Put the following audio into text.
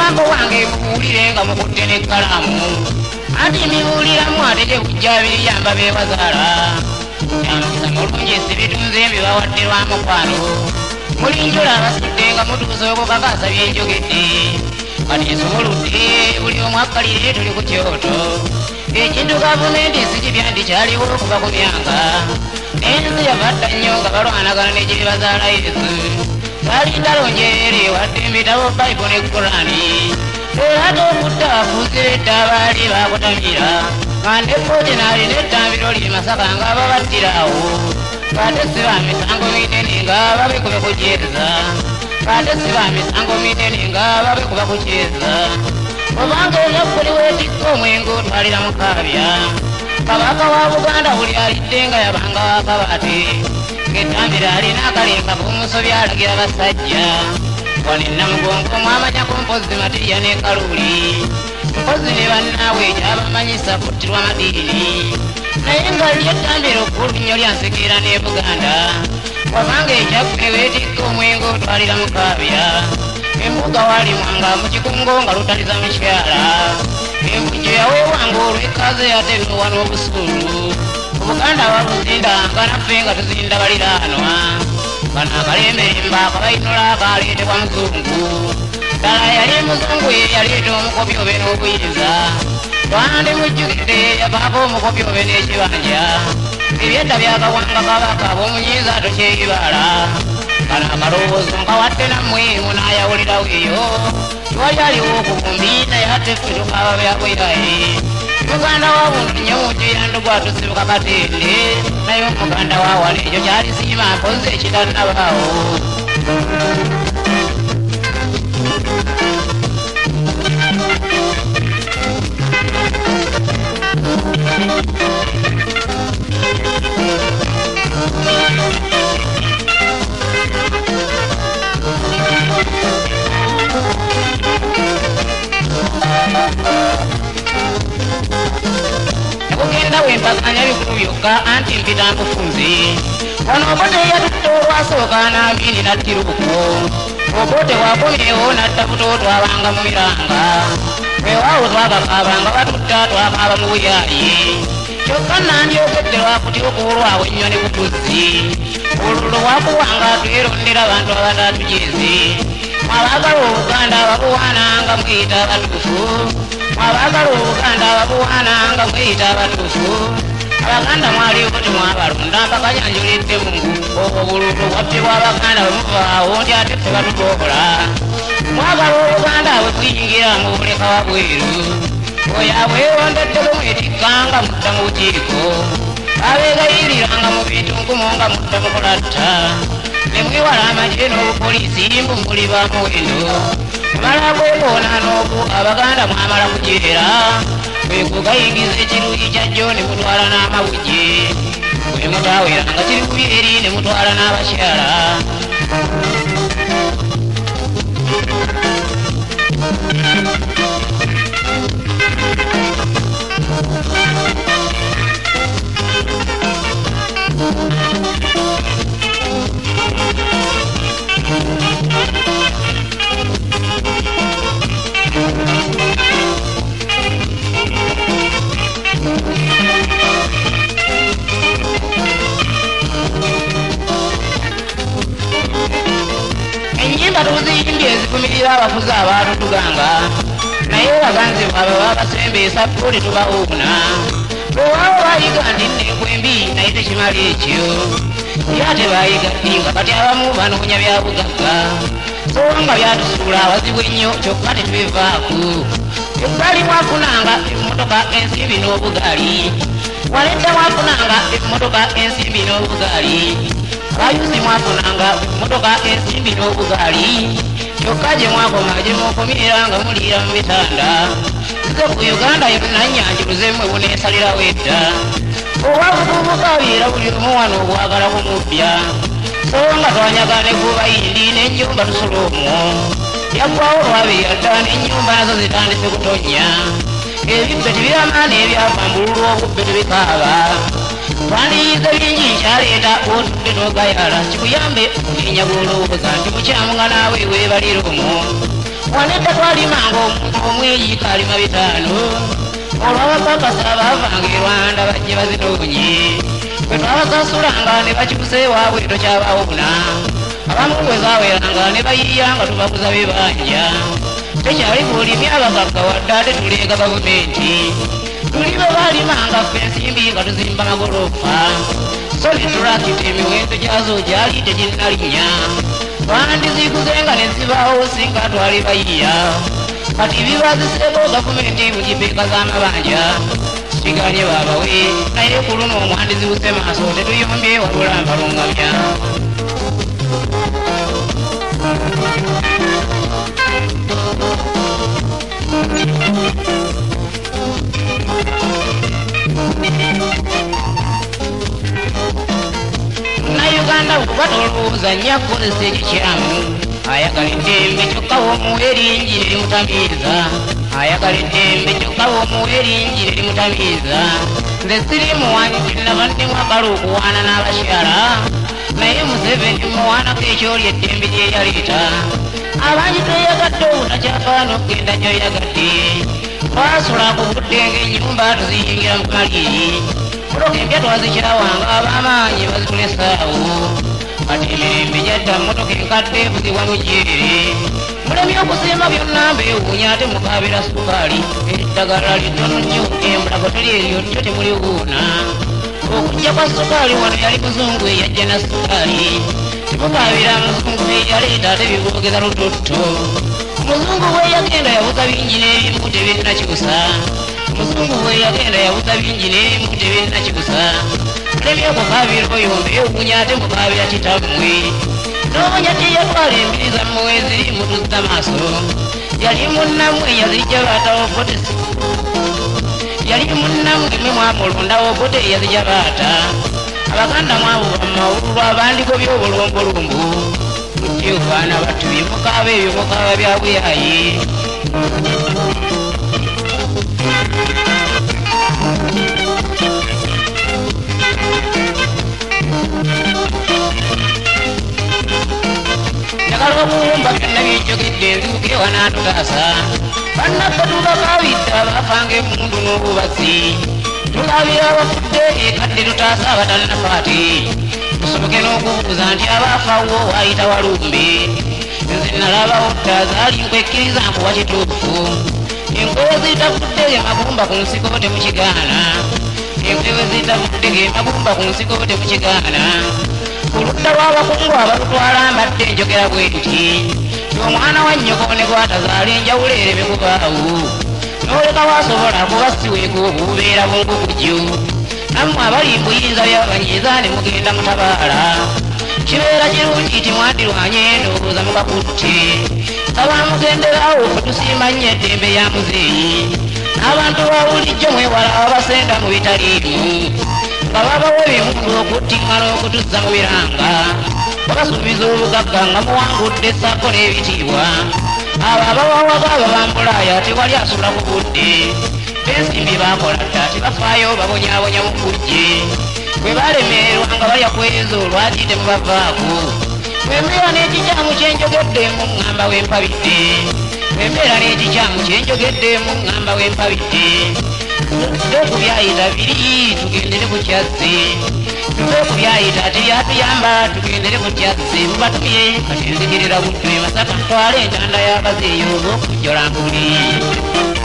mukwano wange muwulirenga mukutte n'ekkalamu anti miwuliramu ate gye bujja biriyamba beebazaala kyamukisa mulungi sibitunze mbibawadde lwa mukwano mulinjula abasudde nga mutuusa okukakasa byenjogedde kati nsumuludde buli omu akkalire tuli ku kyoto ekintu gavumenti sikibya nti kyaliwo okuva ku myaka ensi yabadda nnyo nga balwanagana negye bazaala yesu salinda lonjeere wadde mbitabo bayibo ne kurani era tokutta afuze ettabaali bakutamira nga ndekkooti naali n'ettambiro liri masaka nga babattirawo kate si ba misango minene nga babekuba kujeeza kate si ba misango minene nga babekuba kujeeza obanga enakkuli weetikka omwenge otwalira mukaabya kabaka wa buganda buli alidde nga yabanga wakabaate ng'ettambiro alina akalenga k'omusobi alagira basajja wanennamugongo mwamanya ku mpozi matiriya ne kaluuli mpozi ne bannaawe ekyabamanyisa kuttirwa madiini naye nga lyettambiro kkulu nnyo lyansekeera ne buganda wabanga ekyaggwe weetikka omwenge otwalira mukaabya embuga walimwanga mu kikungo nga lutaliza mukyala embujjo yaweewanga olw'ekkaze yatebewa n'obusuulu obuganda babuzindanga naffe nga tuzinda baliraanwa bano akalemberemba akabayinula akaleetebwa muzungu ddala yali muzungu ye yaleeta omukopi obe n'obuyinza twandi mujjukidde yavaako omukopi obe n'ekibanja ebyedda byakawanga kabaka b'omunyiiza tokyeyibala kano akalowoozo nkawadde nammwe munaayawulirawo eyo twali aliwo okubumbi naye ate ffe tukaba byabweraye muganda wa buntu nnyo mujjo yandugwa tusibuka katende naye omuganda wa wala ekyo kyalisiima mpozi ekitannabaawo nakugenda wempakanya bikulu byokka anti mpita nkufunze ono obote yatutta olwasooka n'abindi nattiruko obote wakomyewo natta buto twabanga mu miranga weewaawo twagakaabanga batutta twakaaba mu buyaayi kyokka nandyokedde lwakuti okuolwawo ennyo ne butuzzi olulwo wakuwanga twirondera abantu abatatujeeze mwabagala obuganda ababuwaananga mweyita abatuufu mwabagala obuganda ababuwaananga mweyita abatuufu abaganda mwaliwo temwabalonda mpaka janjulidde mungu obululu bwaffe bw'abaganda bwemuvaawo nti ate ffe batutookola mwagala obuganda bwe kuyingira mu buleka wabweru oyo abwewondeddeko mwetikkanga mutta mu bukiiko abeegayiriranga mu bintu nkumu nga mutta mukulatta nemwewala amagye n'obupoliisi mbumbuli ba muwendo mumala kwekoona n'oku abaganda mwamala kujeera kwekugayingiza ekiruyi kya jjo ne mutwala n'amawujje bwe mutaweranga kiri ku byeri ne mutwala n'abakyala ennyimba tuziyimbye ezikumirira abafuzi abaatutuganga naye baganzi bwabwe babasembeesa tuli tubawuuna lwewaawo bayiga nti nnekwembi naye tekimala ekyo era tebayiga ddi nga kati abamu banoonya byabugagga so nga byatusuula awazibu ennyo kyokka tetubivaako ebbali mwafunanga emmotoka ensimbi n'obugali waledda mwafunanga emmotoka ensimbi n'obugali abayuzi mwafunanga emmotoka ensimbi n'obugali kyokka gye mwakoma gye mukomerera nga muliira mu bitanda ze ku uganda yonna nnyanjuluzemu ebuneesalirawo edda obwabububuka biira buli omu wano obwagala kumubya so nga twanyagane ku bayindi n'ennyumba tusula omwo yaggwawo olwabiyadda n'ennyumba nazo zitandise kutonnya ebibbe tibiramaana ebyavambululwa obubbe tubikaaba twandiyize bingi kyaleeta otudde n'ogayala kikuyambe okulinya bw'olowooza nti mukyamu nga naawe weebalira omwo wanedda twalimanga omuntu omweyi kalima bitaano olwabapapasa bavanga e Rwanda bajje bazinoonye bwe twabasasulanga ne bakyuse ewaabwe tokyabawona abamu bwe zaweranga ne bayiyanga tubaguza bibanja tekyali kulimya abagagga wadde ate tuleega gavumenti tuli be balimanga ffe ensimbi nga tuzimba magolofa so ne turakita emiwendo gyazo gyali teginnalinnya twandiziguzenga ne zibaawo singa twali bayiya kati bibaziseeko gavumenti mu kipeeka z'amabanja kiganye baabawe naye ku luno omwandizi buse maaso tetuyombye wabula mbalungamya Uganda kuba tolowooza nnyo akukozesa ekikyamu ayagala eddembe kyokka w'omuwa eringi erimutamiiza ayagala eddembe kyokka w'omuwa eringi erimutamiiza nze siri muwanyi nabannemu akala okuwaana n'abakyala naye Museveni muwaanako ekyoli eddembe lye yaleeta abangi tweyagadde obutakyafaana okugenda gy'oyagadde twasula ku budde ng'ennyumba tuziyingira mu maliri mutoka empya twazikirawanga ab'amaanyi bazitulesaawo kati emirembe gyadda mumotoka enkadde evugibwa mujeere mulemi okusiima byonna mbeewuunya ate mukaabira sukaali eddagala litono nnyo embulago teri eryo nnyo temuliwuuna okujja kwa sukaali wano yali muzungu eyajja na sukaali temukaabira muzungu eyaleeta ate biboogeza lutotto muzungu bwe yagenda yabuza bingi n'ebimu tebinnakyusa muzungu bwe yagenda yabuza bingi n'ebimu tebinnakyusa mulemi okukaabira oyo mbeewuunya ate mukaabira kitammwe n'obunya teyatwala embiri zammwe ziri mutuzza maaso yali munnamwe yazijja baatawo botesi yali munnamwe mwe mwamulondawo bote yazijja baata abaganda mwabo bamawululu abandikobya obulombolombo mujje baana battu byemukaaba ebyo mukaaba byabweyayi njagala obuwumba byonna byenjogedde nzibuke wanaatutaasa bannaffe tubakaabidde abafanga emmundu n'obubazi tulabira abafudde ekadde tutaasa abatannafaati tusoboke n'okubuuza nti abaafawo waayita walumbe nze nalabawo dda zaali nkwekkiriza nkuwa kituufu enkwewe zitavudde ge magumba ku nsiko temukigaana enkwewe zitavudde ge magumba ku nsiko temukigaana ku ludda lw'abakungu abalutwala mbadde njogera bwe nti omwana wa nnyoko ne gwatazaala enjawulo ereme kubaawo n'oleka wasobola kuba siweeko obubeera bungukuju nammwe abali mbuyinza byabanyiiza ne mugenda mutabaala kibeera kirungi ti mwandirwanye ndowooza mukakutte abamugenderawo fetusiima nnyo eddembe ya muzeeyi n'abantu babulijjo mwewala abasenda mu bitaliimu nga babawa ebimundu okuttiŋŋana okutuzza mu biranga babasuubiza obugagga nga muwangudde ssaako n'ebitiibwa abo abawawaga abo bambulaaya tewali asula ku budde bensimbi bakola dda tebafaayo babonyaabonya mu kujje bwe balemererwa nga balya kwezo lwaki temubavaako bwembeera n'ekikyamu kyenjogeddemu ŋŋamba wempabidde bwembeera n'ekikyamu kyenjogeddemu ŋŋamba wempabidde tuve ku byayita biri tugendere ku kyazze tuve ku byayita tebyatuyamba tugendere ku kyazze mubatumye kati nzikirira budde masaka ntwale entanda y'abazeeyo olw'okujjola mbuli